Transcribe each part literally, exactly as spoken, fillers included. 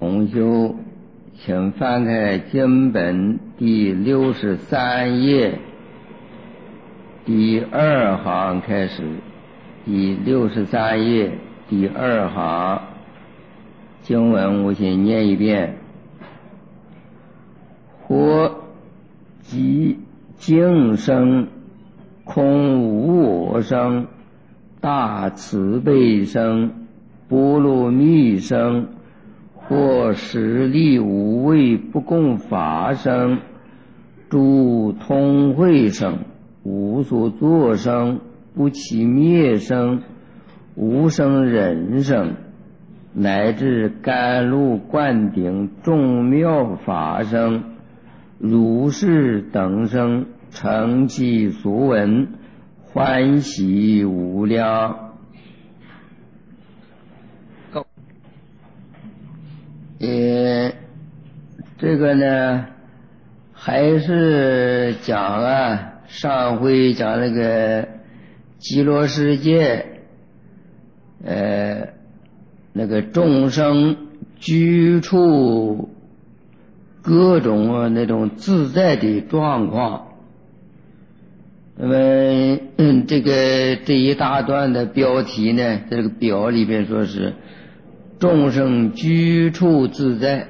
同修，请翻开经本第六十三页第二行开始，第六十三页第二行经文，我先念一遍。或即净生，空无我生，大慈悲生，波罗蜜生，或实力无畏不共法生，诸通会生，无所作生，不起灭生，无生人生，乃至甘露灌顶众妙法生，如是等生，成其所闻，欢喜无量。呃，这个呢，还是讲啊，上回讲那个极乐世界，呃，那个众生居处各种啊那种自在的状况。那么，嗯，这个这一大段的标题呢，在这个表里边说是众生居处自在。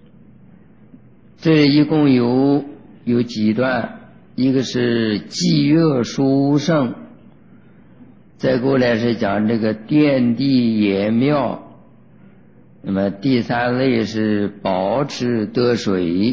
这一共有有几段，一个是寂乐殊胜，再过来是讲这个遍地严妙，那么第三类是保持得水。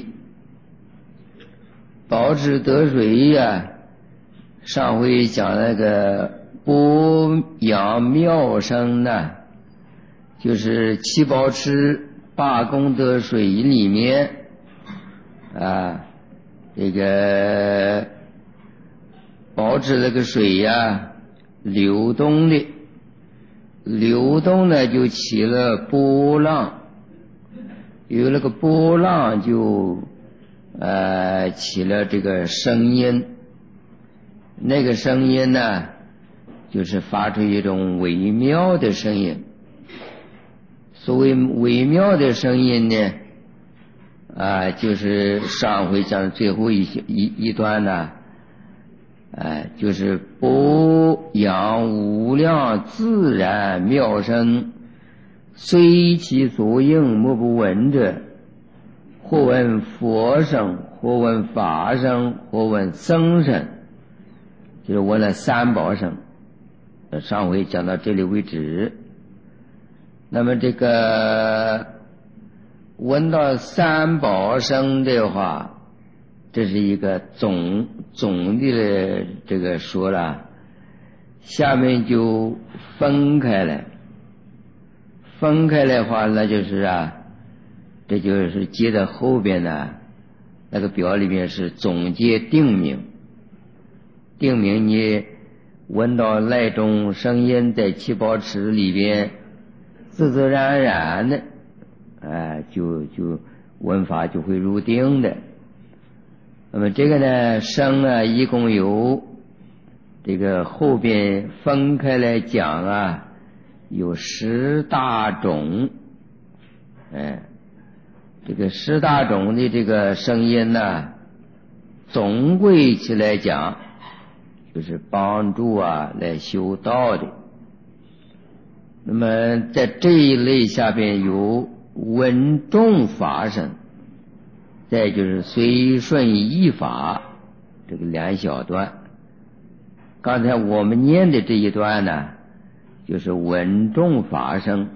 保持得水呀、啊，上回讲那个波扬妙声呢，就是七宝池八功德水里面啊，这个保持那个水呀、啊、流动的，流动呢就起了波浪，有那个波浪就呃起了这个声音，那个声音呢就是发出一种微妙的声音。所谓微妙的声音呢啊，就是上回讲的最后一一一段呢，啊，就是波扬无量自然妙声，虽其所应莫不闻者，或闻佛声，或闻法声，或闻僧声，就是闻了三宝声。上回讲到这里为止。那么这个闻到三宝声的话，这是一个总总的这个说了，下面就分开来，分开来的话，那就是啊，这就是接着后边呢，那个表里面是总结定名，定名你闻到那种声音在七宝池里边，自自然然的，哎，就就闻法就会入定的。那么这个呢，声啊，一共有这个后边分开来讲啊，有十大种，哎，这个十大种的这个声音呢，总归起来讲，就是帮助啊来修道的。那么在这一类下边有稳重法声，再就是随顺依法，这个两小段。刚才我们念的这一段呢，就是稳重法声。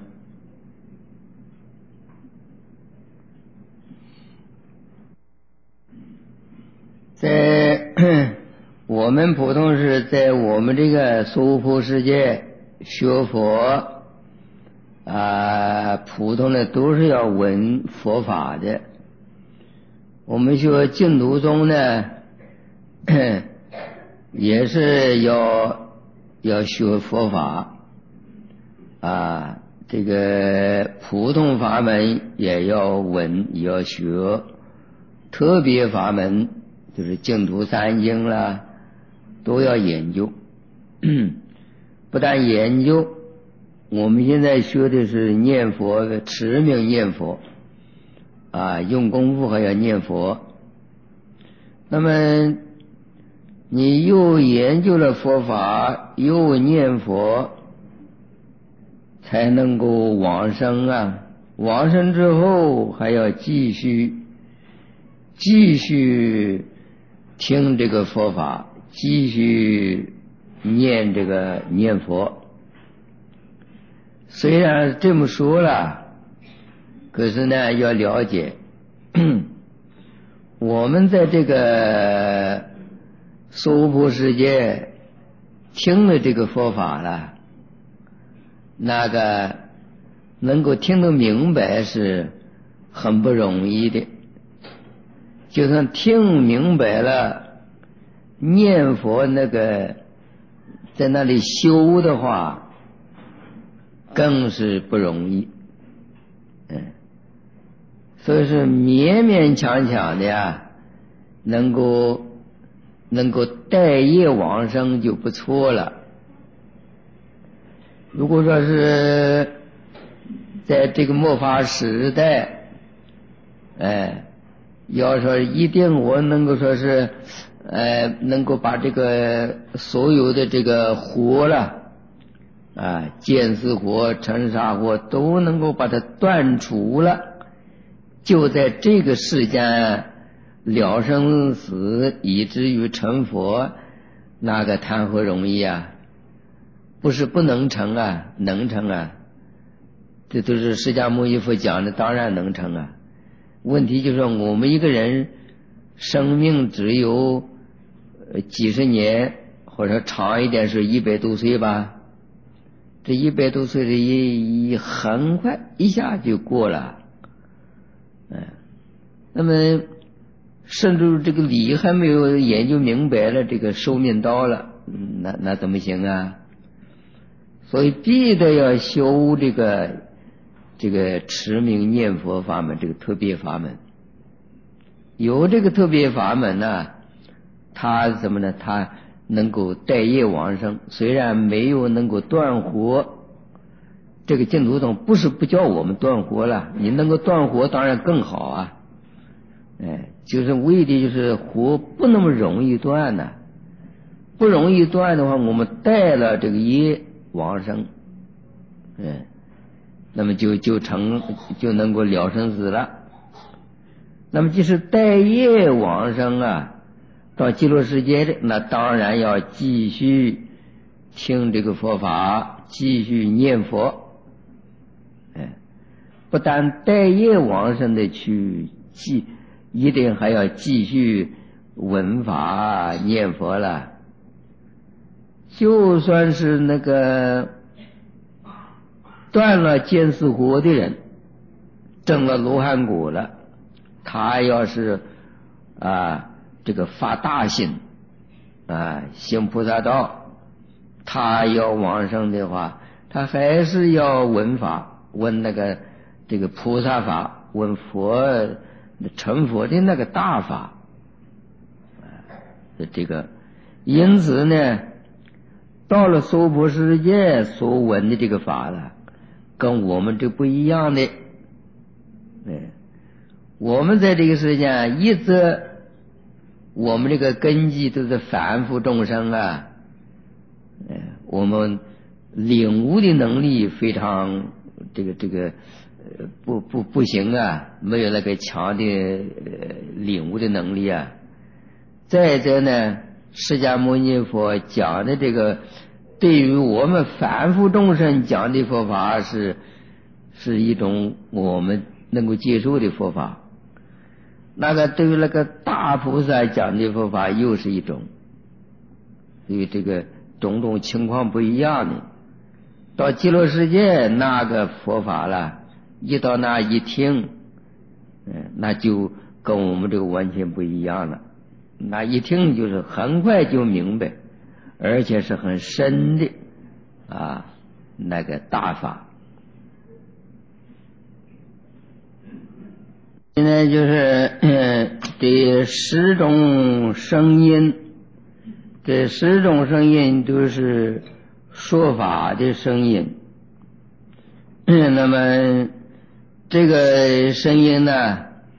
在我们普通是在我们这个娑婆世界学佛啊，普通的都是要闻佛法的。我们学净土宗呢，也是要要学佛法啊，这个普通法门也要闻，也要学，特别法门就是净土三经啦，都要研究。不但研究，我们现在学的是念佛，持名念佛， 啊，用功夫还要念佛。那么你又研究了佛法，又念佛，才能够往生啊。往生之后还要继续继续听这个佛法，继续念这个念佛。虽然这么说了，可是呢要了解我们在这个娑婆世界听了这个佛法了，那个能够听得明白是很不容易的。就算听明白了，念佛那个在那里修的话更是不容易。嗯，所以是勉勉强强的呀，能够能够带业往生就不错了。如果说是在这个末法时代，哎，要说一定我能够说是，呃，能够把这个所有的这个火了，啊，见思火、尘沙火都能够把它断除了，就在这个世间了生死，以至于成佛，那个谈何容易啊？不是不能成啊，能成啊。这都是释迦牟尼佛讲的，当然能成啊。问题就是我们一个人生命只有几十年，或者长一点是一百多岁吧。这一百多岁的一一很快一下就过了，嗯，那么甚至这个理还没有研究明白了，这个寿命到了，那那怎么行啊？所以必得要修这个这个持名念佛法门，这个特别法门。有这个特别法门呢、啊，它怎么呢？它能够带业往生，虽然没有能够断活。这个净土宗不是不叫我们断活了，你能够断活当然更好啊。哎，就是为的就是活不那么容易断呢、啊，不容易断的话，我们带了这个业往生，嗯，那么就就成就能够了生死了。那么就是带业往生啊，到极乐世界的，那当然要继续听这个佛法，继续念佛，哎，不但带业往生的去继，一定还要继续闻法念佛了。就算是那个断了见思火的人，证了罗汉果了，他要是啊这个发大心啊行菩萨道，他要往生的话，他还是要闻法，闻那个这个菩萨法，闻佛成佛的那个大法，这个因此呢，到了娑婆世界所闻的这个法了，跟我们这不一样的。哎，我们在这个世界一则我们这个根基都是凡夫众生啊，哎，我们领悟的能力非常这个这个呃不不不行啊，没有那个强的呃领悟的能力啊。再者呢，释迦牟尼佛讲的这个对于我们凡夫众生讲的佛法是是一种我们能够接受的佛法，那个对于那个大菩萨讲的佛法又是一种，所以这个种种情况不一样的。到极乐世界那个佛法了，一到那一听，嗯，那就跟我们这个完全不一样了。那一听就是很快就明白，而且是很深的啊那个大法。现在就是呃这十种声音，这十种声音都是说法的声音。那么这个声音呢，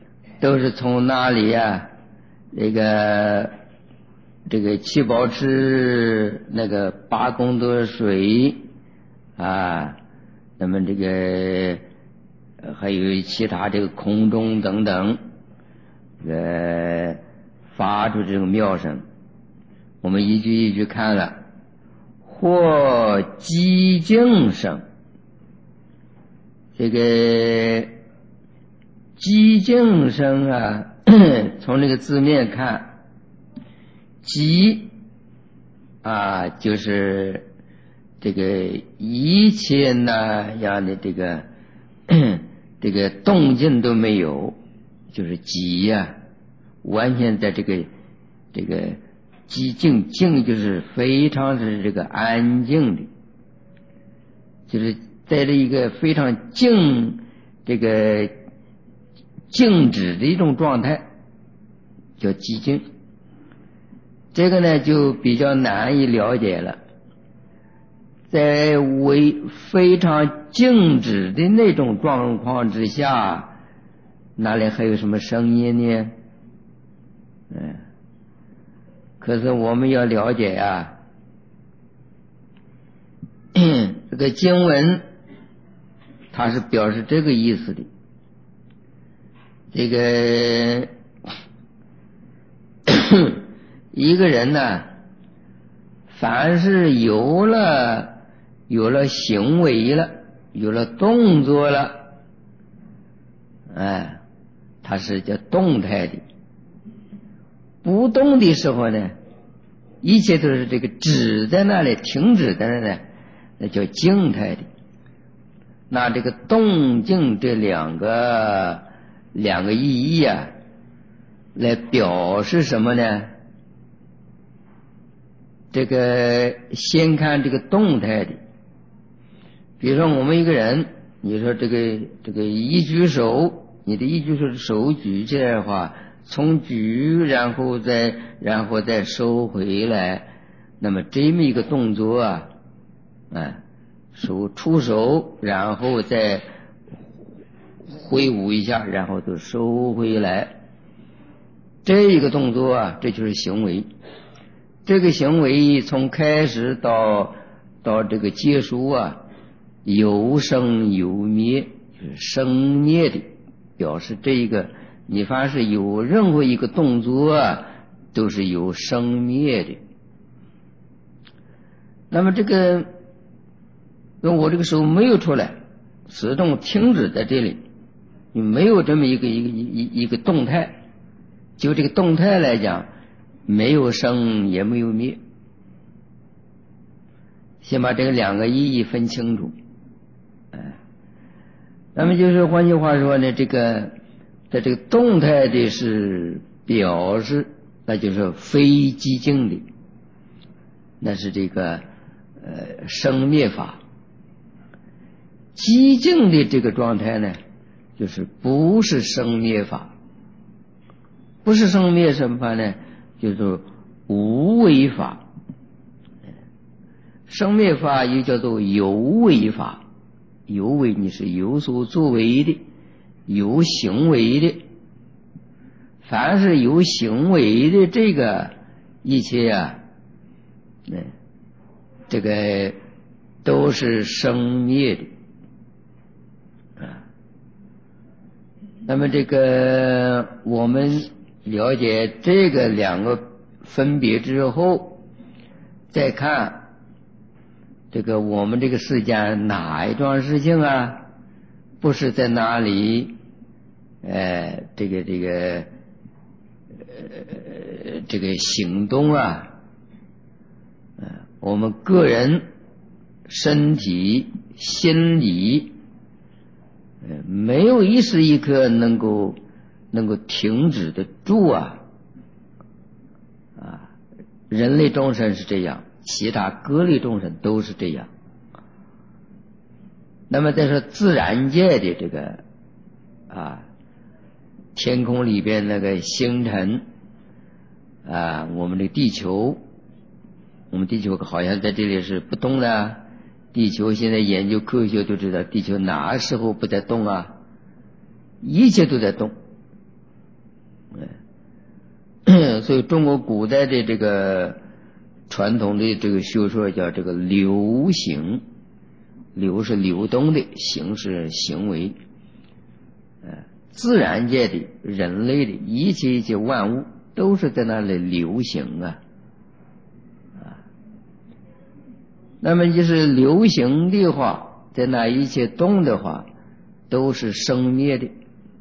都是从哪里呀？这个这个七宝池那个八功德水啊，那么这个还有其他这个空中等等，呃，发出这种妙声。我们一句一句看了，或寂静声，这个寂静声啊，从这个字面看，寂啊就是这个一切那样的这个这个动静都没有，就是寂呀、啊，完全在这个这个寂静，静就是非常是这个安静的，就是在这一个非常静这个静止的一种状态，叫寂静。这个呢就比较难以了解了。在为非常静止的那种状况之下，哪里还有什么声音呢？嗯，可是我们要了解啊，这个经文它是表示这个意思的。这个一个人呢，凡是有了有了行为了，有了动作了，哎，它是叫动态的。不动的时候呢，一切都是这个止在那里，停止在那里，那叫静态的。那这个动静这两个两个意义啊，来表示什么呢？这个先看这个动态的，比如说我们一个人，你说这个这个一举手，你的一举手手举起来的话，从举然后再然后再收回来，那么这么一个动作啊，啊，手出手，然后再挥舞一下，然后就收回来，这一个动作啊，这就是行为。这个行为从开始到到这个结束啊，有生有灭，就是生灭的，表示这一个你凡是有任何一个动作啊，都是有生灭的。那么这个我这个手没有出来，始终停止在这里，你没有这么一个一个一一个动态，就这个动态来讲，没有生也没有灭。先把这个两个意义分清楚。哎，那么就是换句话说呢，这个在这个动态的是表示，那就是非寂静的，那是这个呃生灭法。寂静的这个状态呢，就是不是生灭法。不是生灭什么法呢？就是无为法。生灭法又叫做有为法，有为你是有所作为的，有行为的。凡是有行为的这个一切啊，这个都是生灭的。那么这个我们了解这个两个分别之后，再看这个我们这个世间哪一桩事情啊，不是在哪里，呃，这个这个呃这个行动啊，呃，我们个人身体心理。没有一时一刻能够能够停止得住啊！啊，人类众生是这样，其他各类众生都是这样。那么再说自然界的这个啊，天空里边那个星辰啊，我们的地球，我们地球好像在这里是不动的。地球现在研究科学都知道，地球哪时候不在动啊？一切都在动。 所以中国古代的这个传统的这个学说叫这个流行，流是流动的，行是行为。呃，自然界的、人类的一切一切万物都是在那里流行啊。那么就是流行的话，在那一切动的话，都是生灭的。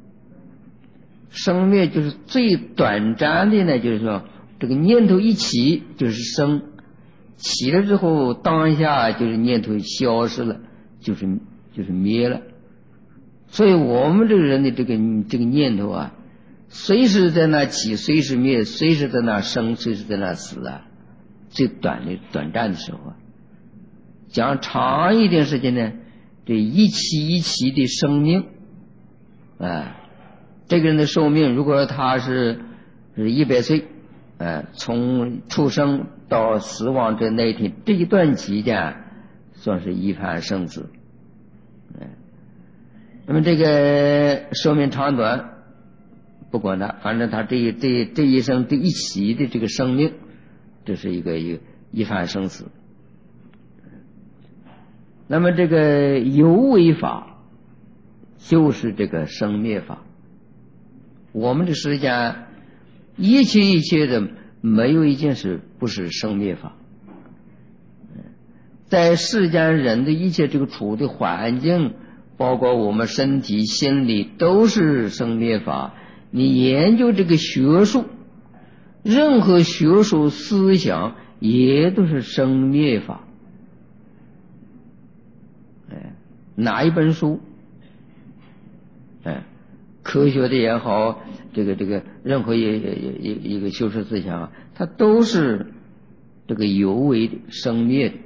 生灭就是最短暂的呢，就是说这个念头一起就是生，起了之后当下就是念头消失了，就是就是灭了。所以我们这个人的这个这个念头啊，随时在那起，随时灭，随时在那生，随时在那死啊。最短的短暂的时候啊。讲长一点时间呢，这一期一期的生命，啊，这个人的寿命，如果说他是是一百岁，啊，从出生到死亡这那一天，这一段期间算是一番生死。嗯，那么这个寿命长短不管它，反正他这这这一生这一期的这个生命，这是一个一一番生死。那么这个有为法就是这个生灭法。我们的世间一切一切的没有一件事不是生灭法。在世间人的一切这个处的环境，包括我们身体心理都是生灭法。你研究这个学术，任何学术思想也都是生灭法。哪一本书，哎，科学的也好，这个这个任何一一一个修饰思想，它都是这个有为的生灭的，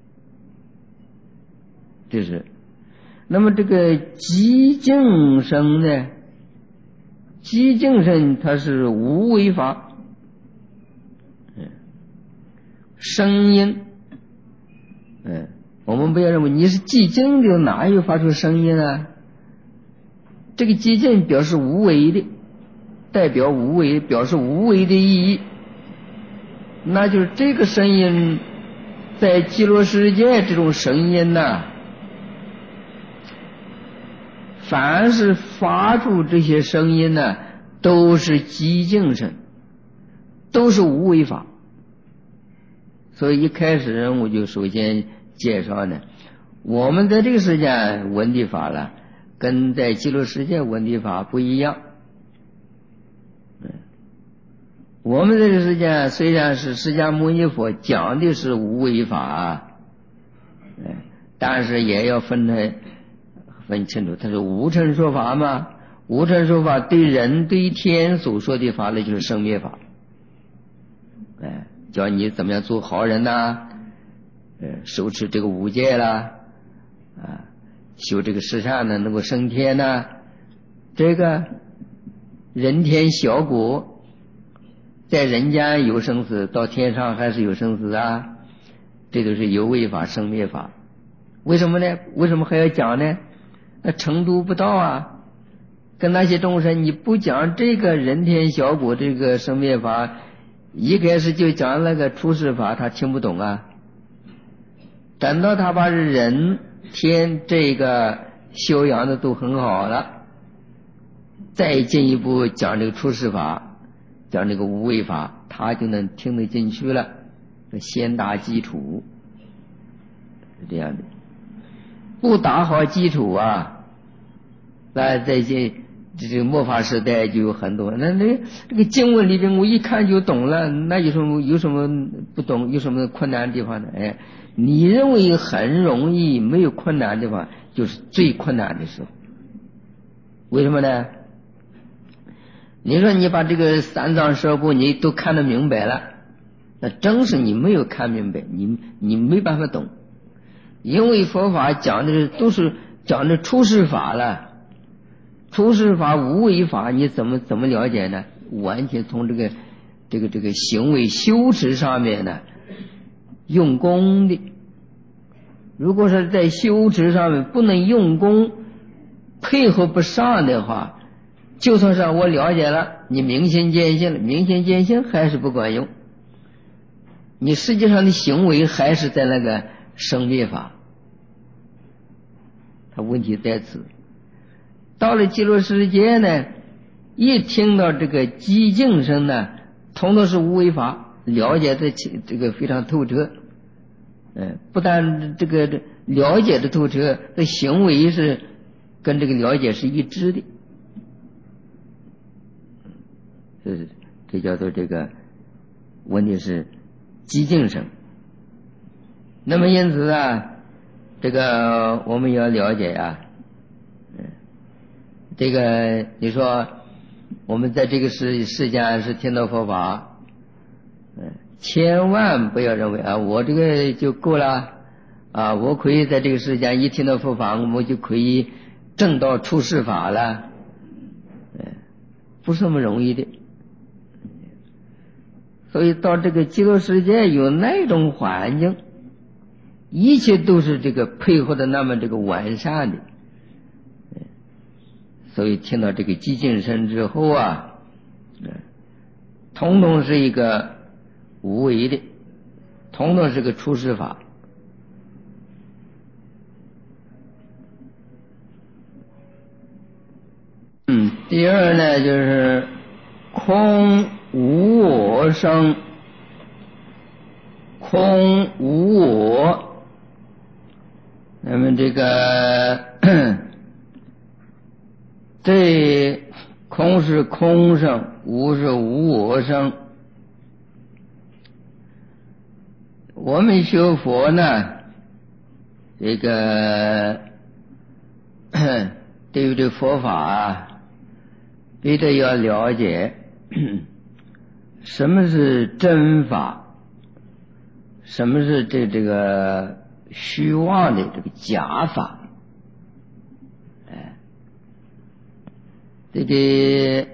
这是。那么这个寂静声呢？寂静声它是无为法，嗯，声音，嗯。我们不要认为你是寂静的，哪有发出声音啊？这个寂静表示无为的，代表无为，表示无为的意义。那就是这个声音，在极乐世界这种声音呢、啊，凡是发出这些声音呢、啊，都是寂静声，都是无为法。所以一开始我就首先介绍呢，我们在这个世界闻的法了，跟在极乐世界闻的法不一样。我们这个世界虽然是释迦牟尼佛讲的是无为法，但是也要分开分清楚，它是无尘说法嘛。无尘说法对人对天所说的法，那就是生灭法。哎，教你怎么样做好人呐、呃，守持这个五戒啦，啊，修这个十善呢，能够升天呐、这个人天小果，在人间有生死，到天上还是有生死啊，这都是有为法生灭法。为什么呢？为什么还要讲呢？那程度不到啊，跟那些众生你不讲这个人天小果这个生灭法，一开始就讲那个出世法，他听不懂啊。等到他把人天这个修养的都很好了，再进一步讲这个出世法，讲这个无为法，他就能听得进去了。先打基础是这样的，不打好基础啊，那在这这个末法时代就有很多，那那这个经文里边我一看就懂了，那有什么有什么不懂，有什么困难的地方呢？哎，你认为很容易没有困难的地方，就是最困难的时候。为什么呢？你说你把这个三藏十二部你都看得明白了，那正是你没有看明白，你你没办法懂。因为佛法讲的都是讲的出世法了，出世法无为法你怎么怎么了解呢？完全从这个这个这个行为修持上面呢用功的。如果是在修持上面不能用功，配合不上的话， 就算是我了解了，你明心见性了，明心见性还是不管用，你实际上的行为还是在那个生灭法，它问题在此。到了极乐世界呢，一听到这个寂静声呢，统统是无为法，了解的这个非常透彻。嗯，不但这个了解的透彻，这行为是跟这个了解是一致的。这是这叫做这个问题是寂静声。那么因此啊，这个我们要了解啊，嗯，这个你说我们在这个世世间是听到佛法，嗯，千万不要认为啊，我这个就够了啊，我可以在这个世间一听到佛法，我就可以证到出世法了，嗯，不是那么容易的。所以到这个极乐世界有那种环境，一切都是这个配合的那么这个完善的，所以听到这个寂静声之后啊，统统是一个无为的，统统是个出世法。嗯，第二呢就是空无我生，空无我。那么这个这空是空生，无是无我生。我们学佛呢，这个对于这佛法啊，必须要了解什么是真法，什么是这这个虚妄的这个假法。哎，这个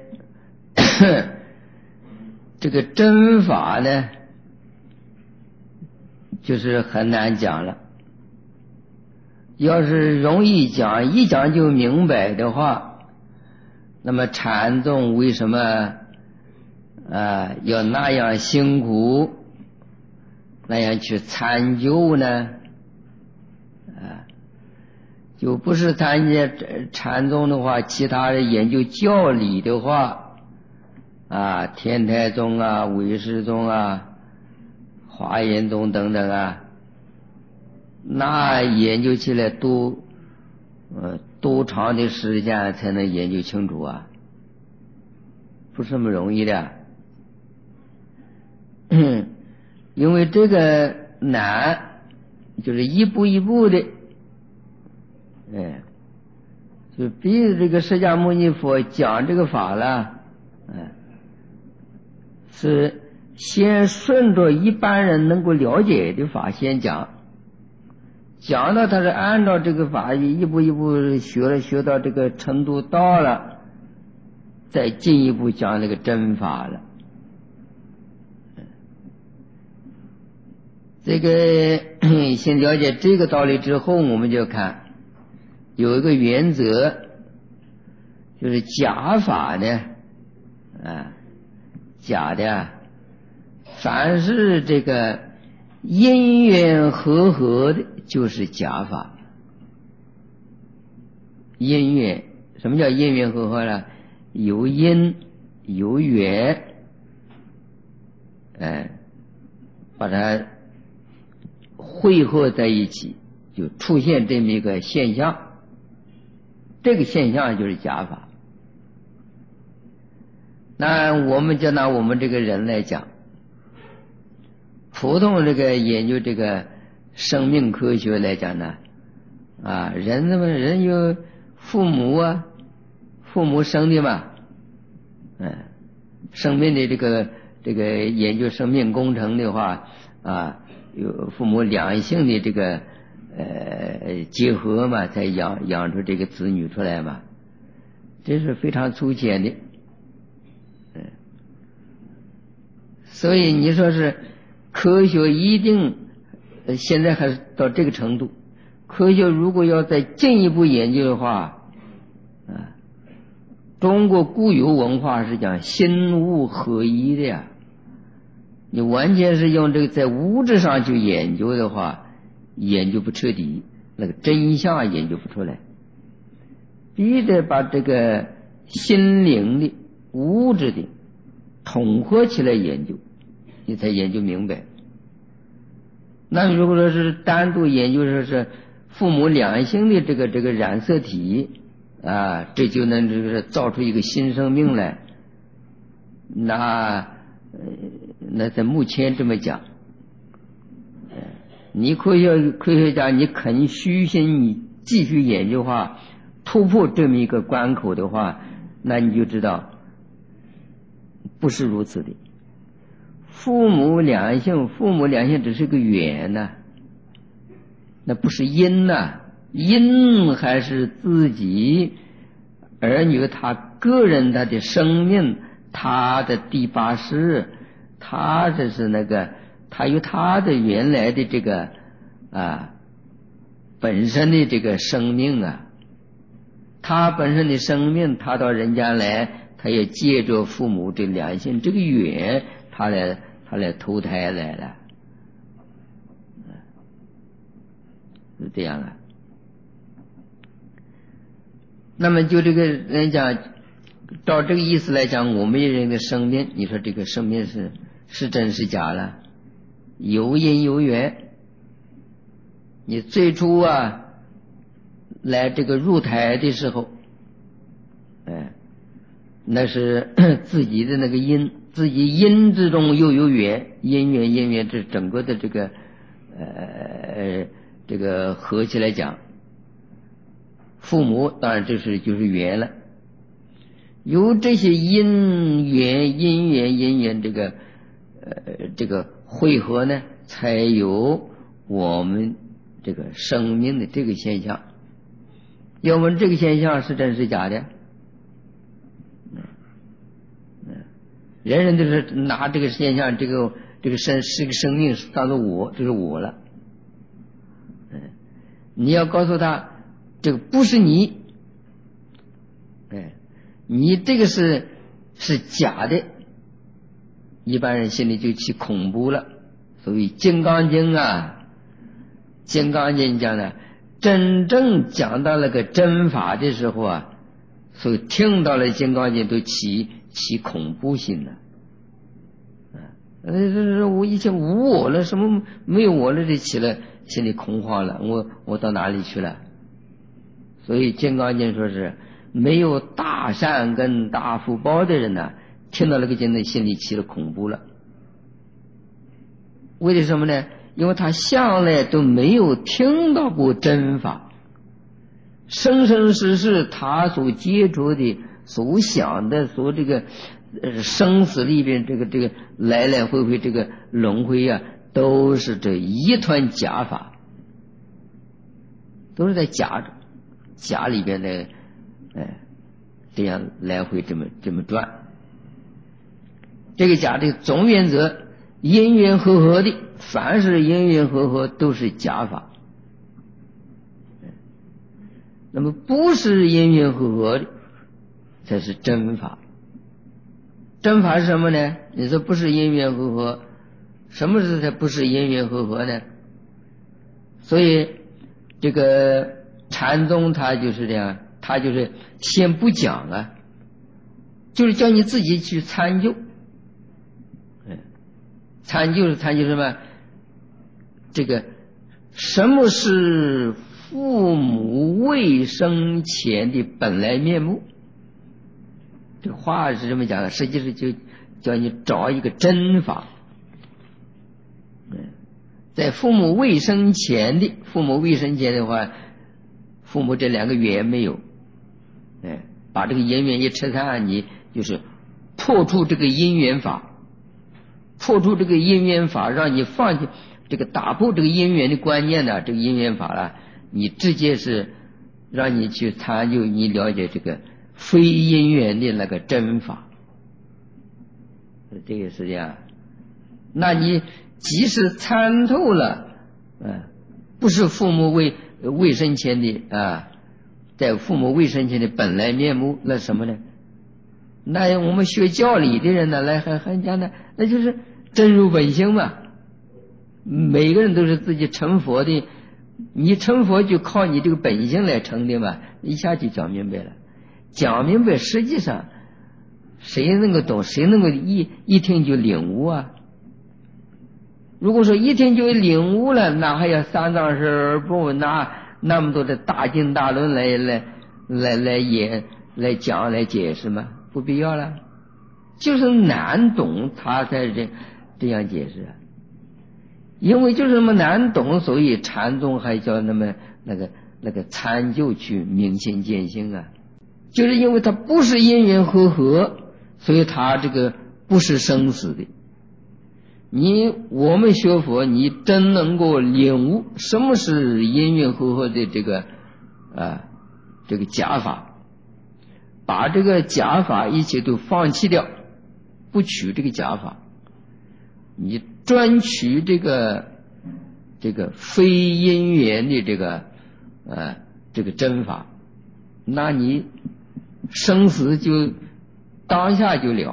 这个真法呢，就是很难讲了。要是容易讲，一讲就明白的话，那么禅宗为什么啊要那样辛苦，那样去参究呢？啊，就不是参加禅宗的话，其他的研究教理的话，啊，天台宗啊、唯识宗啊、华严宗等等啊，那研究起来多呃多长的时间才能研究清楚啊？不是那么容易的。因为这个难，就是一步一步的，哎，就比这个释迦牟尼佛讲这个法了，哎，是先顺着一般人能够了解的法先讲，讲到他是按照这个法一步一步学了，学到这个程度到了，再进一步讲这个真法了。这个先了解这个道理之后，我们就看有一个原则，就是假法呢，啊，假的啊，凡是这个因缘和合的，就是假法。因缘，什么叫因缘和合呢？有因有缘，哎，把它汇合在一起，就出现这么一个现象。这个现象就是假法。那我们就拿我们这个人来讲，普通这个研究这个生命科学来讲呢，啊，人怎么人有父母啊，父母生的嘛，嗯，生命的这个这个研究生命工程的话啊，有父母两性的这个呃结合嘛，才养养出这个子女出来嘛，这是非常粗浅的，嗯，所以你说是科学一定现在还是到这个程度，科学如果要再进一步研究的话，啊， 中国固有文化是讲心物合一的呀，你完全是用这个在物质上去研究的话，研究不彻底，那个真相研究不出来，必须得把这个心灵的物质的统合起来研究，你才研究明白。那如果说是单独研究说是父母两性的这个这个染色体啊，这就能这个造出一个新生命来，那呃那在目前这么讲，你科学科学家你肯虚心你继续研究的话，突破这么一个关口的话，那你就知道不是如此的。父母两性，父母两性只是个缘呐、啊，那不是因呐、啊，因还是自己儿女他个人他的生命，他的第八识，他这是那个他有他的原来的这个啊本身的这个生命啊，他本身的生命，他到人间来，他也借着父母这两性这个缘，他来他来投胎来了，是这样啊。那么就这个人讲，照这个意思来讲，我们人的生命，你说这个生命是是真是假了？有因有缘。你最初啊来这个入胎的时候，哎，那是自己的那个因，自己因之中又有缘，因缘因缘，这整个的这个呃这个合起来讲，父母当然这是就是缘了。由这些因缘因缘因缘这个呃这个汇合呢，才有我们这个生命的这个现象。要问这个现象是真是假的？人人都是拿这个现象，这个这个生是个生命当做我，这是我了。嗯，你要告诉他这个不是你，哎，你这个是是假的，一般人心里就起恐怖了。所以《金刚经》啊，《金刚经》讲的真正讲到那个真法的时候啊，所以听到了《金刚经》都起起恐怖心了。呃，这是我以前无我了，什么没有我了，就起了心里恐慌了。我我到哪里去了？所以《金刚经》说是没有大善跟大福报的人呢、啊，听到那个经呢，心里起了恐怖了。为了什么呢？因为他向来都没有听到过真法，生生世世他所接触的、所想的、所这个呃生死里边这个这个来来回回这个轮回啊，都是这一团假法，都是在假着假里边的，哎，这样来回这么这么转。这个假的总原则，因缘和合的，凡是因缘和合都是假法。那么不是因缘和合的，才是真法。真法是什么呢？你说不是因缘和合，什么是才不是因缘和合呢？所以这个禅宗他就是这样，他就是先不讲啊，就是叫你自己去参究。参究是参究什么？这个什么是父母未生前的本来面目？这个话是这么讲的，实际上就叫你找一个真法。在父母未生前的，父母未生前的话，父母这两个缘没有，哎，把这个因缘一拆散，你就是破除这个因缘法。破除这个因缘法，让你放弃这个打破这个因缘的观念呢，这个因缘法了，你直接是让你去参究，你了解这个非因缘的那个真法，这个是这样。那你即使参透了，嗯，不是父母未未生前的啊，在父母未生前的本来面目，那什么呢？ 那我们学教理的人呢，来还还讲呢，那就是真如本性嘛。每个人都是自己成佛的，你成佛就靠你这个本性来成的嘛，一下就讲明白了。讲明白，实际上谁能够懂，谁能够一一听就领悟啊？如果说一听就领悟了，那还要三藏十二部，拿那么多的大经大论来来来来演来讲来解释吗？不必要了，就是难懂，他才这这样解释。因为就是那么难懂，所以禅宗还叫那么那个那个参究去明心见性啊，就是因为它不是因缘和合，所以它这个不是生死的。你我们学佛，你真能够领悟什么是因缘和合的这个啊这个假法，把这个假法一切都放弃掉，不取这个假法，你专取这个这个非因缘的这个呃这个真法，那你生死就当下就了。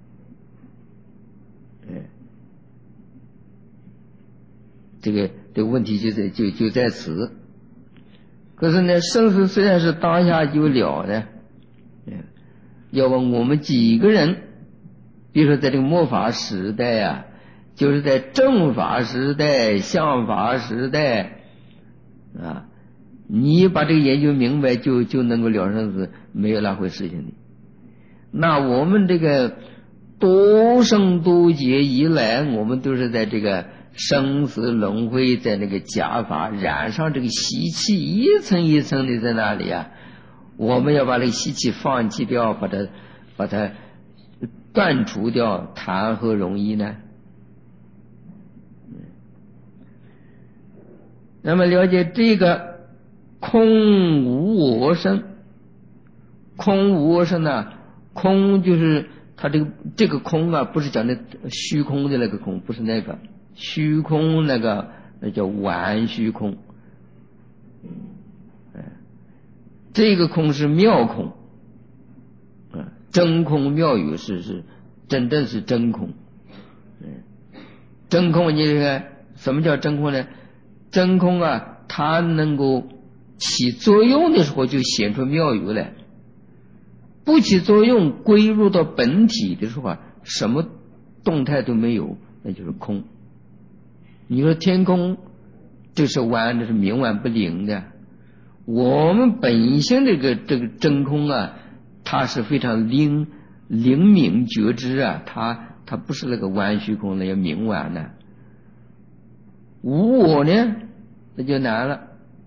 这个这个问题就在就就在此。可是呢，生死虽然是当下就了呢，要问我们几个人，比如说在这个末法时代啊，就是在正法时代、相法时代啊，你把这个研究明白，就就能够了生死，没有那回事情的。那我们这个多生多劫以来，我们都是在这个生死轮回，在那个假法染上这个习气，一层一层的在那里啊。我们要把这个习气放弃掉，把它把它断除掉，谈何容易呢？那么了解这个空无我身，空无我身呢，空就是它这个这个空啊，不是讲的虚空的那个空，不是那个虚空，那个那叫完虚空。这个空是妙空，真空妙有是是真正是真空。真空你看什么叫真空呢？真空啊，它能够起作用的时候就显出妙有来，不起作用归入到本体的时候啊，什么动态都没有，那就是空。你说天空这是弯，这是冥顽不灵的。我们本性这个这个真空啊，它是非常灵灵敏觉知啊，它它不是那个弯虚空，那叫冥顽的。无我呢，那就难了。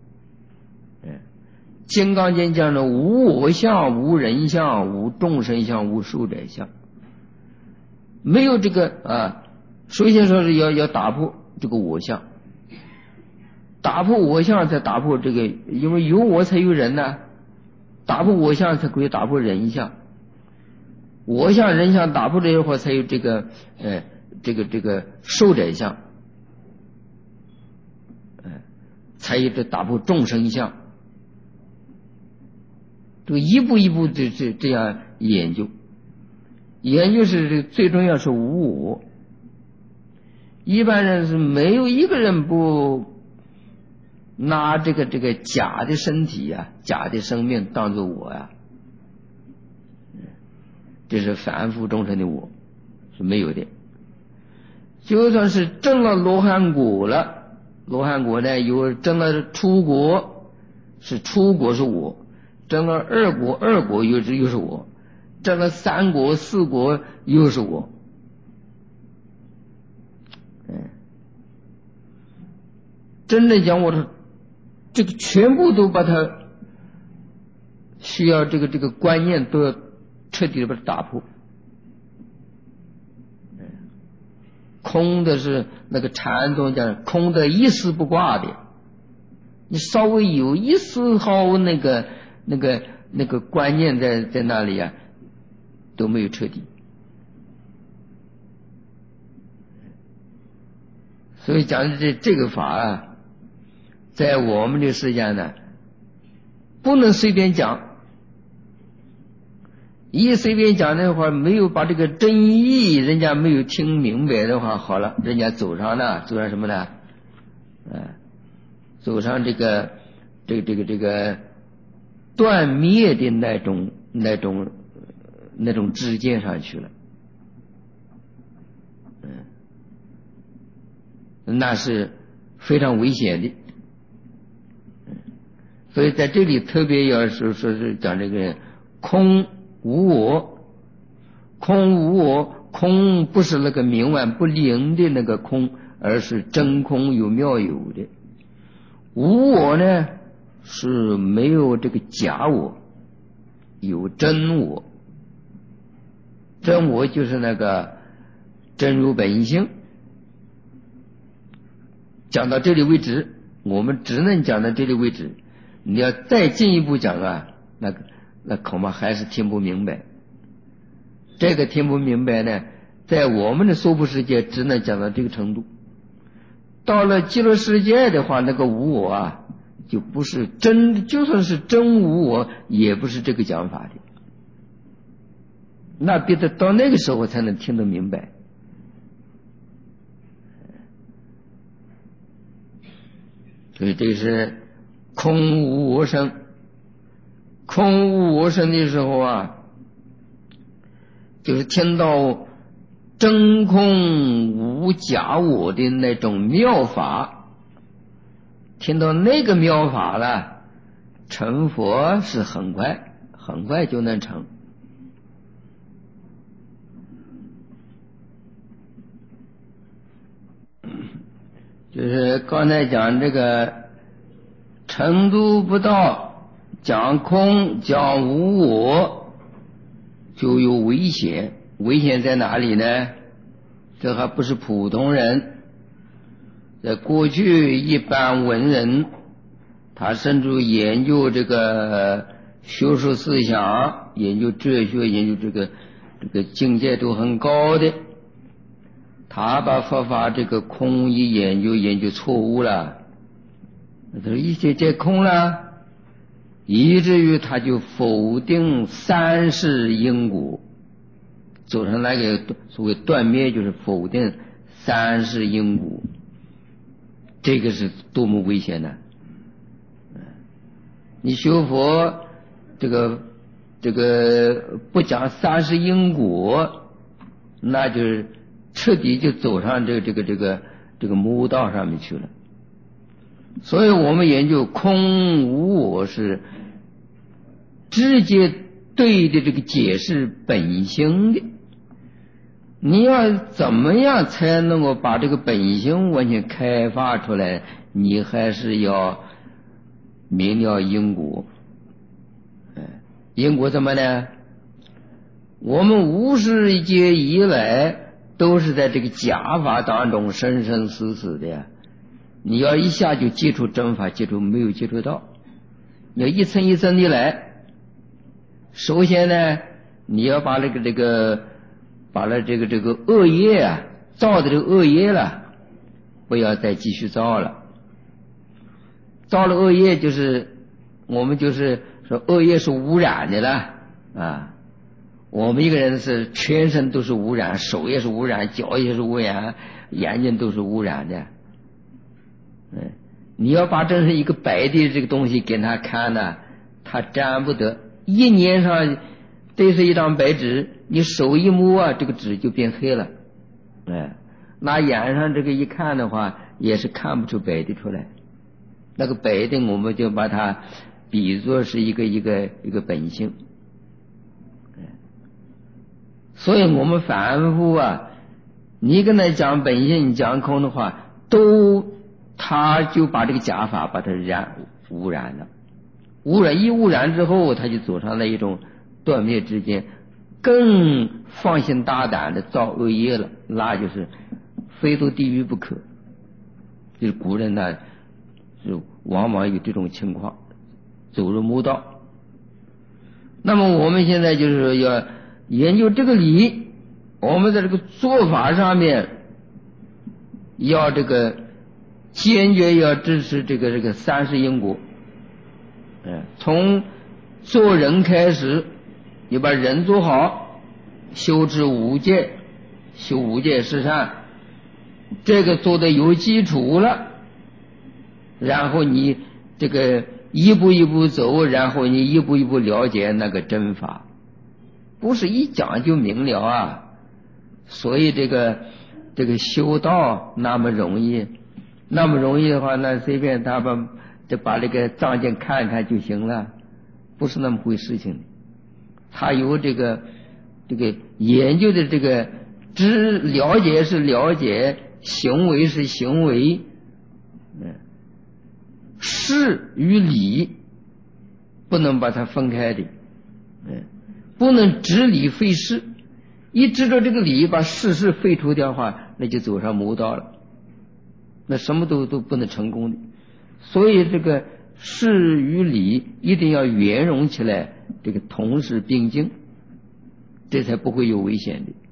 金刚经讲的无我相、无人相、无众生相、无寿者相，没有这个啊。首先说是要要打破这个我相，打破我相才打破这个，因为有我才有人呢，打破我相才可以打破人相，我相人相打破这些话才有这个呃这个这个寿者相，呃才有这打破众生相。这个一步一步的这这样研究，研究是这最重要是无我。一般人是没有一个人不拿这个这个假的身体啊、假的生命当作我呀、啊，这是凡夫众生的我是没有的。就算是证了罗汉果了，罗汉果呢有证了初果，是初果是我。证了二果，二果又是又是我；证了三果、四果又是我。嗯，真正讲我的这个全部都把它需要这个这个观念都要彻底的把它打破。空的是那个禅宗讲空的一丝不挂的，你稍微有一丝毫那个。那个那个观念在在那里啊，都没有彻底。所以讲这这个法啊，在我们的世界呢，不能随便讲， 一随便讲的话，没有把这个真意，人家没有听明白的话，好了，人家走上了，走上什么呢？啊，走上这个这个这个这个断灭的那种那种那种知见上去了。嗯，那是非常危险的。所以在这里特别要说说是讲这个空无我，空无我，空不是那个冥顽不灵的那个空，而是真空有妙有的。无我呢是没有这个假我，有真我。真我就是那个真如本性。讲到这里为止，我们只能讲到这里为止。你要再进一步讲啊，那个那恐怕还是听不明白。这个听不明白呢，在我们的娑婆世界只能讲到这个程度。到了极乐世界的话，那个无我啊，就不是真，就算是真无我，也不是这个讲法的。那必得到那个时候才能听得明白。所以这是空无我生。空无我生的时候啊，就是听到真空无假我的那种妙法，听到那个妙法了，成佛是很快很快就能成。就是刚才讲这个程度不到，讲空讲无我就有危险。危险在哪里呢？这还不是普通人，在过去一般文人，他甚至研究这个学术思想，研究哲学，研究这个这个境界都很高的，他把佛法这个空一研究研究错误了，他说一切皆空了，以至于他就否定三世因果，走上那个所谓断灭，就是否定三世因果。这个是多么危险呢？你学佛这个这个不讲三世因果，那就是彻底就走上这个这个这个这个魔道上面去了。所以我们研究空无我是直接对的这个解释本性的。你要怎么样才能够把这个本性完全开发出来？你还是要明了因果。因果怎么呢？我们无始劫以来都是在这个假法当中生生死死的呀。你要一下就接触真法，接触没有接触到，你要一层一层的来。首先呢，你要把这个这个把了这个这个恶业啊，造的这个恶业了，不要再继续造了。造了恶业，就是我们就是说恶业是污染的了啊。我们一个人是全身都是污染，手也是污染，脚也是污染，眼睛都是污染的。嗯，你要把真是一个白的这个东西给他看呢，他沾不得。一粘上这是一张白纸，你手一摸啊，这个纸就变黑了。哎，拿眼上这个一看的话，也是看不出白的出来。那个白的，我们就把它比作是一个一个一个本性。所以我们反复啊，你跟他讲本性，你讲空的话，都他就把这个假法把它染污染了。污染一污染之后，他就走上了一种断灭之间，更放心大胆的造恶业了，那就是非堕地狱不可。就是古人呢，是往往有这种情况，走入魔道。那么我们现在就是说要研究这个理，我们在这个做法上面要这个坚决要支持这个这个三世因果。从做人开始， 你把人做好，修持五戒，修五戒十善，这个做的有基础了，然后你这个一步一步走，然后你一步一步了解那个真法，不是一讲就明了啊。所以这个这个修道那么容易，那么容易的话，那随便他把就把这个藏经看看就行了，不是那么回事情。他有这个这个研究的这个知了解是了解，行为是行为，嗯，事与理不能把它分开的，嗯，不能执理废事，一知道这个理，把事事废除掉的话，那就走上魔道了，那什么都都不能成功的。所以这个事与理一定要圆融起来，这个同时并进，这才不会有危险的。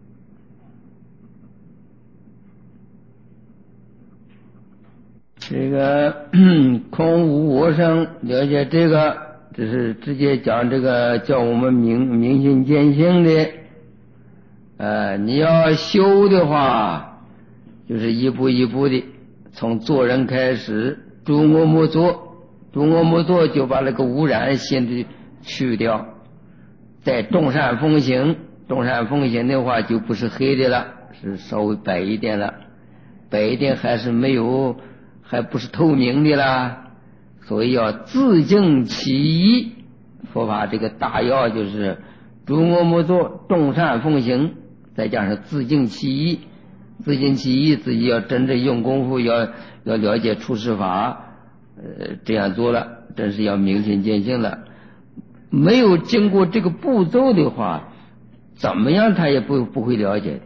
这个空无我生，了解这个，这是直接讲这个叫我们明明心见性的。呃，你要修的话，就是一步一步的，从做人开始，诸恶莫作，诸恶莫作就把那个污染心的去掉，再众善奉行，众善奉行的话就不是黑的了，是稍微白一点了，白一点还是没有，还不是透明的啦，所以要自净其意。佛法这个大要就是诸恶莫作，众善奉行，再加上自净其意，自净其意，自己要真正用功夫，要要了解出世法，呃，这样做了，真是要明心见性了。没有经过这个步骤的话，怎么样他也不不会了解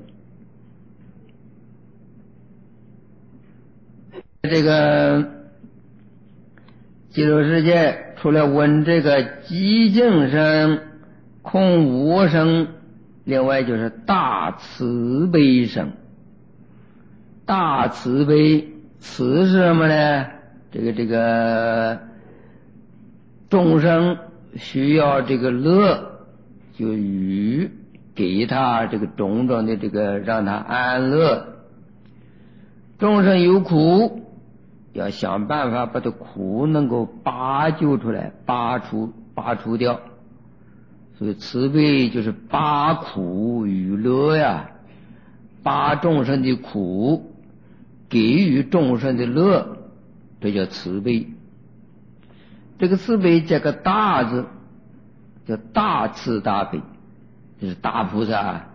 的。这个极乐世界除了问这个寂静生、空无我生，另外就是大慈悲生。大慈悲，慈是什么呢？这个这个众生需要这个乐，就予给他这个种种的这个让他安乐。众生有苦，要想办法把这苦能够拔救出来，拔除拔除掉。所以慈悲就是拔苦与乐呀，拔众生的苦，给予众生的乐，这叫慈悲。这个慈悲加个大字，叫大慈大悲，就是大菩萨啊。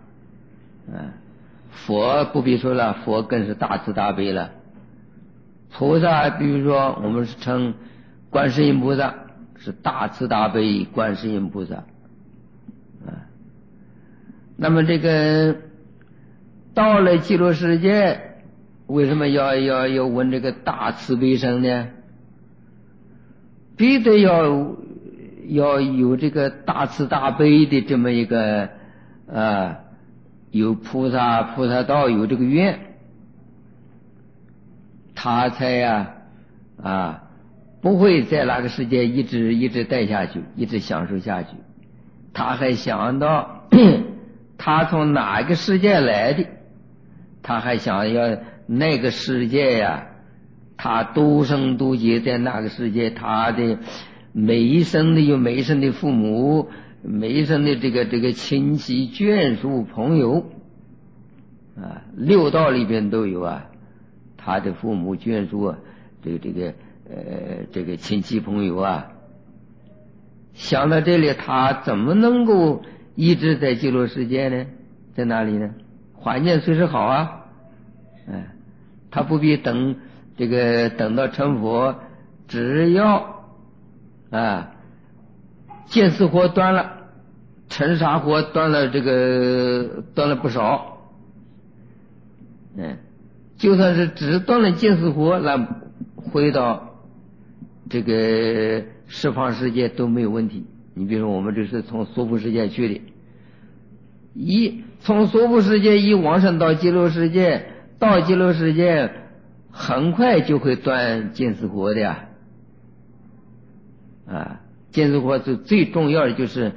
佛不必说了，佛更是大慈大悲了。菩萨比如说我们是称观世音菩萨，是大慈大悲观世音菩萨啊。那么这个到了极乐世界，为什么要要要问这个大慈悲生呢？必得要要有这个大慈大悲的这么一个啊，有菩萨菩萨道有这个愿，他才呀 啊, 啊不会在那个世界一直一直待下去，一直享受下去。他还想到他从哪个世界来的，他还想要那个世界呀，他独生独结在那个世界，他的每一生的有每一生的父母，每一生的这个这个亲戚眷属朋友啊，六道里边都有啊，他的父母眷属啊，这个这个呃这个亲戚朋友啊。想到这里，他怎么能够一直在极乐世界呢？在哪里呢？环境虽时好啊，哎，他不必等这个等到成佛，只要啊见思火断了，尘沙火断了，这个断了不少，嗯，就算是只断了见思火，那回到这个十方世界都没有问题。你比如说我们这是从娑婆世界去的，一从娑婆世界一往上到极乐世界，到极乐世界很快就会断见思火的呀。啊，见思火最最重要的就是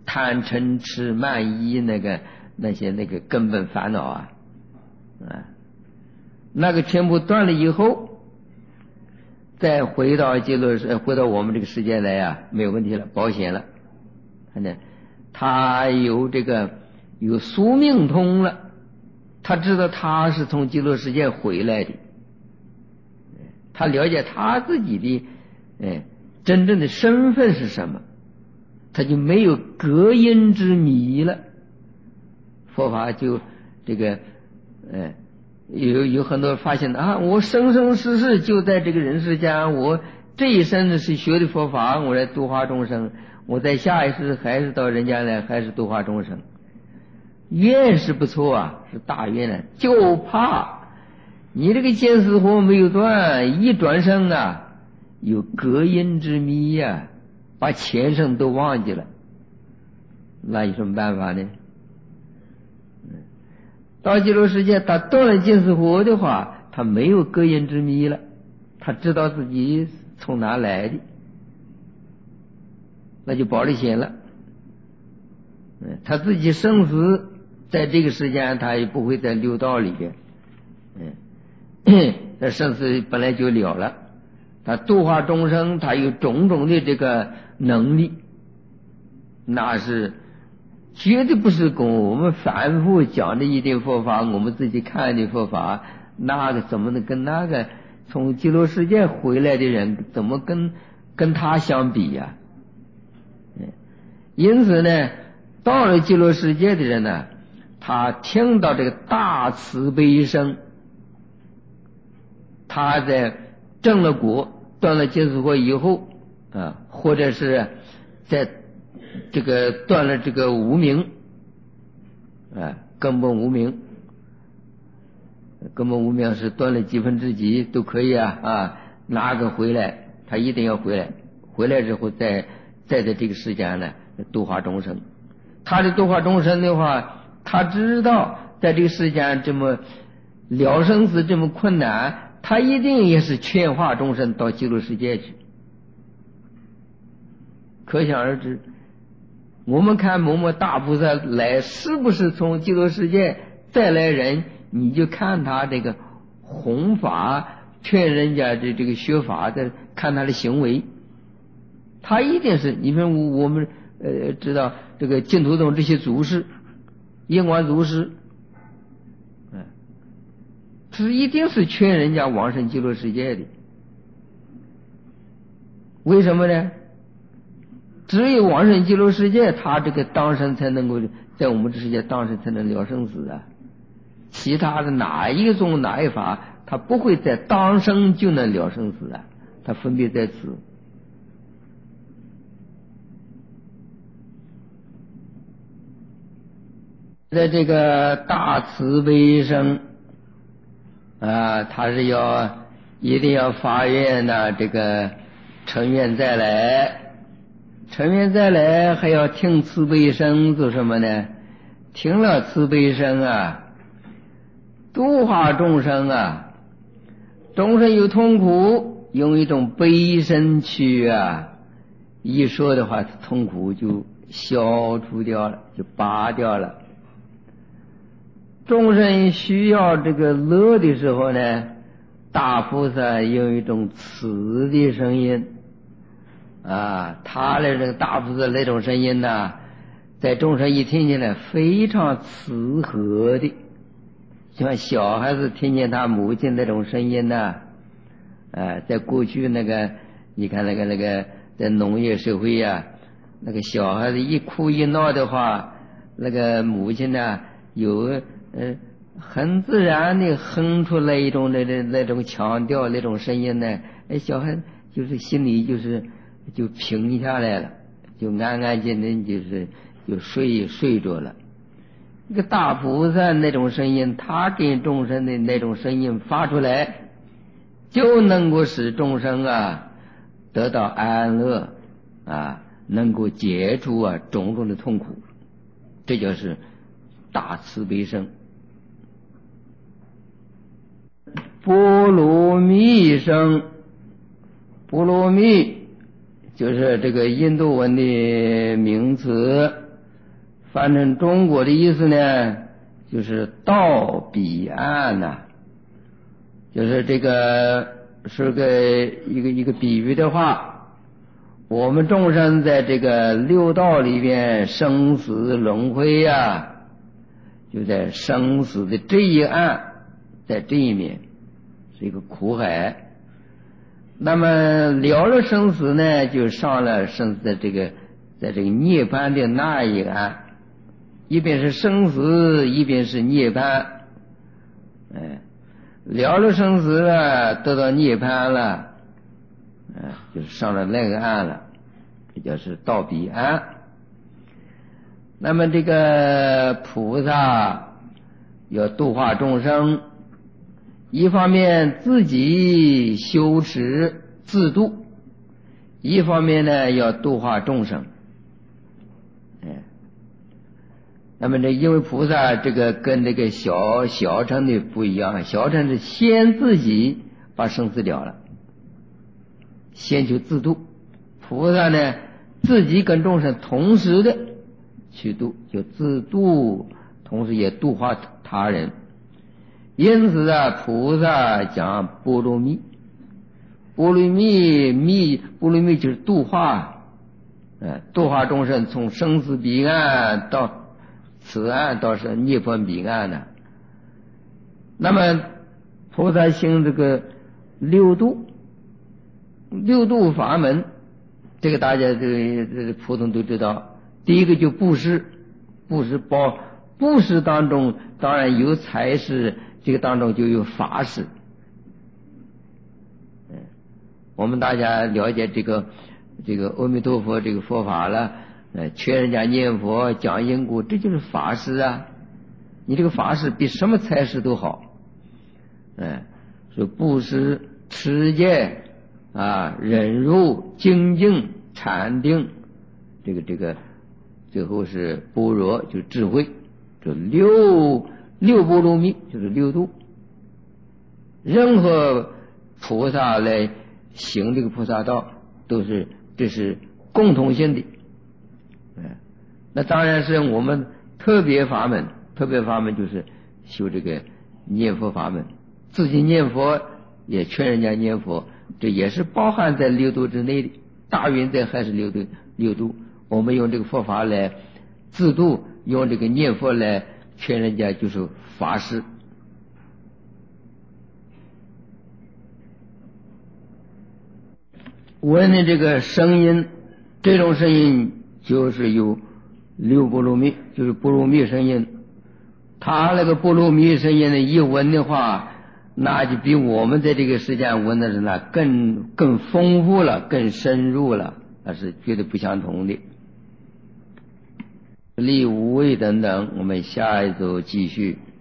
贪嗔痴慢疑那个那些那个根本烦恼啊，啊，那个全部断了以后，再回到极乐世，回到我们这个世界来啊，没有问题了，保险了。看见他有这个有宿命通了，他知道他是从极乐世界回来的，他了解他自己的哎真正的身份是什么，他就没有隔音之谜了。佛法就这个哎有有很多人发现啊，我生生世世就在这个人世间，我这一生是学的佛法，我来度化众生，我在下一世还是到人间来，还是度化众生。愿是不错啊，是大愿呢，就怕你这个见死活没有断，一转生啊有隔音之谜呀、啊，把前生都忘记了，那有什么办法呢？到极乐世界他断了见死活的话，他没有隔音之谜了，他知道自己从哪来的，那就保了险了。他自己生死在这个时间他也不会在六道里边，嗯，这生死本来就了了，他度化众生他有种种的这个能力，那是绝对不是跟我们反复讲的一点佛法，我们自己看的佛法，那个怎么能跟那个从极乐世界回来的人怎么跟跟他相比呀、啊？因此呢，到了极乐世界的人呢，他听到这个大慈悲声，他在证了果断了见死活以后啊，或者是在这个断了这个无明啊，根本无明，根本无明是断了几分之几都可以啊啊，哪个回来他一定要回来，回来之后再再在这个世间呢度化众生。他的度化众生的话，他知道在这个世间这么了生死这么困难，他一定也是劝化众生到极乐世界去。可想而知，我们看某某大菩萨来是不是从极乐世界再来人，你就看他这个弘法劝人家的这个学法的，看他的行为，他一定是你说我们呃知道这个净土宗这些祖师，印光祖师，嗯，这一定是劝人家往生极乐世界的。为什么呢？只有往生极乐世界，他这个当生才能够在我们这世界当生才能了生死啊。其他的哪一种哪一法，他不会在当生就能了生死啊，他分别在此。在这个大慈悲生啊，他是要一定要发愿呐、啊，这个成愿再来。成愿再来还要听慈悲声，做什么呢？听了慈悲声啊，度化众生啊，众生有痛苦，用一种悲声去啊，一说的话，痛苦就消除掉了，就拔掉了。众生需要这个乐的时候呢，大菩萨用一种慈的声音啊，他的这个大菩萨那种声音呢、啊，在众生一听见来非常慈和的，像小孩子听见他母亲那种声音呢、啊，啊，在过去那个你看那个那个在农业社会呀、啊，那个小孩子一哭一闹的话，那个母亲呢有呃很自然的哼出来一种那那那种腔调那种声音呢，哎，小孩就是心里就是就平下来了，就安安静静就是就睡睡着了。这个大菩萨那种声音，他给众生的那种声音发出来，就能够使众生啊得到安乐啊，能够解除啊种种的痛苦，这就是大慈悲声。波罗蜜声，波罗蜜就是这个印度文的名词翻成中国的意思呢，就是到彼岸呐、啊，就是这个是个一个一个比喻的话，我们众生在这个六道里边生死轮回呀、啊，就在生死的这一岸，在这一面是一个苦海。那么了了生死呢，就上了生死的这个，在这个涅槃的那一岸，一边是生死，一边是涅槃。哎，了了生死了，得到涅槃了，哎，就是上了那个岸了，这就是到彼岸。那么这个菩萨要度化众生，一方面自己修持自度，一方面呢要度化众生。哎，那么这因为菩萨这个跟这个小小乘的不一样，小乘是先自己把生死了了，先求自度。菩萨呢自己跟众生同时的去度，就自度，同时也度化他人。因此啊，菩萨讲波罗蜜，波罗蜜蜜波罗蜜就是度化，呃，度化众生从生死彼岸到此岸，到是涅槃彼岸呢。那么菩萨行这个六度，六度法门，这个大家这个普通都知道。第一个就布施，布施包布施当中当然有财施，这个当中就有法施。嗯，我们大家了解这个这个阿弥陀佛这个佛法了，呃，劝人家念佛讲因果，这就是法施啊。你这个法施比什么财施都好。嗯，说布施、持戒啊、忍辱、精进、禅定，这个这个。最后是般若，就是智慧，这六六波罗蜜就是六度。任何菩萨来行这个菩萨道，都是这是共同性的。哎，那当然是我们特别法门，特别法门就是修这个念佛法门，自己念佛也劝人家念佛，这也是包含在六度之内的。大云在还是六度六度。我们用这个佛法来自度，用这个念佛来劝人家，就是法施。闻的这个声音，这种声音就是有六波罗蜜，就是波罗蜜声音。他那个波罗蜜声音呢，一闻的话，那就比我们在这个时间闻的人呢更更丰富了，更深入了，那是绝对不相同的。力无畏等等，我们下一周继续。